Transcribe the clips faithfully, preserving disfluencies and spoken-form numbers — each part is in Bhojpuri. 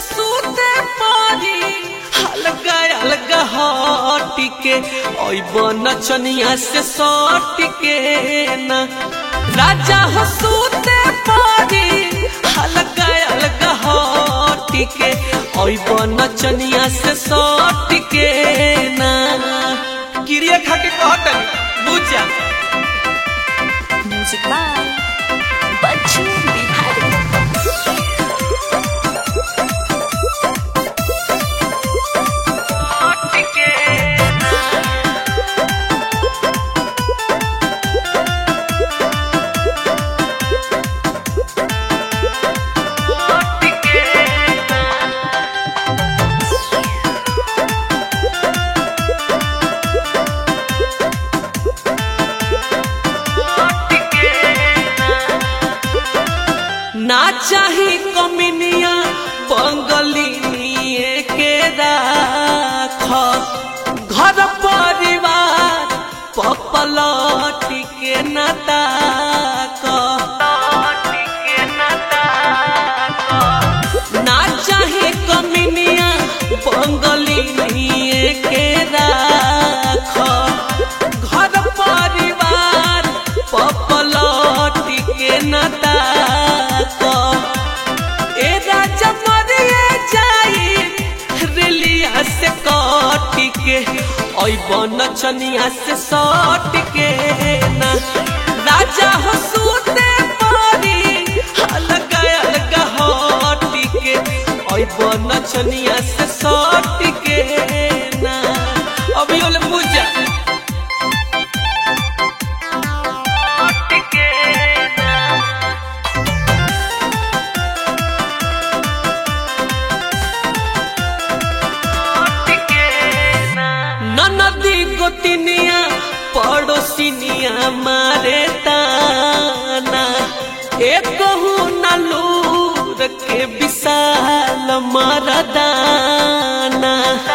सूते पारी अलगा अलगा हटी के नचनिया से सट के ना राजा हो सूते पारी अलगा अलगा हटी के नचनिया से सट के ना गिरिया खा के कहतन बुझा म्यूजिक बाय बच्चू बिहारी। ना चाही कमिनिया बंगली के राख घर परिवार पपलट के नाता ना चाही कमिनिया बंगली के राख घर परिवार पपलट के नाता से कट के नचनिया से सट के ना राजा हो सूते पारी अलगा अलगा हट के नचनिया से सट के ना अभी ओले पूजा गोतिनिया पड़ोसिनिया मारे ताना एक न लूर के विशाल मरदाना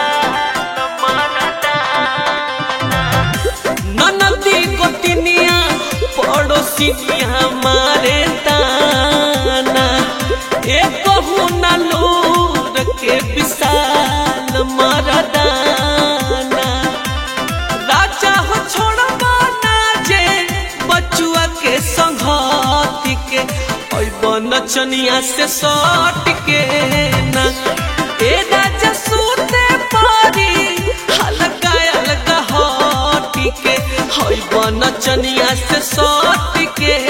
ननदी गोतिनिया पड़ोसिनिया मारे ताना एक न लूर के विशाल मरदाना संघाती के नचनिया से सट के ना ए राजा सूते पारी अलगा अलगा हटी के नचनिया से सट के